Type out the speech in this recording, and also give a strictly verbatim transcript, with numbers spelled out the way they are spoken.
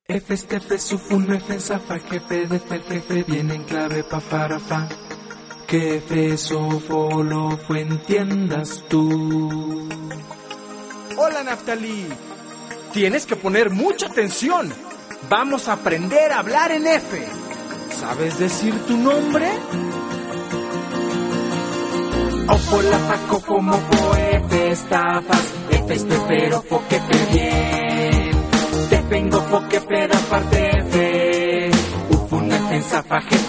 F, F, Sufun, F, Zafa, jefe, de F, jefe, viene en clave pa, para, fa. Que F, Sofo, lo fue, entiendas tú. Hola, Naftalí. Tienes que poner mucha atención. Vamos a aprender a hablar en F. ¿Sabes decir tu nombre? Ofo, la, fa, cofo, mofo, F, estafas, F, espero, fo, que te bien. Te vengo, fo, que peda, parte F. Ufun, F, Zafa, jefe,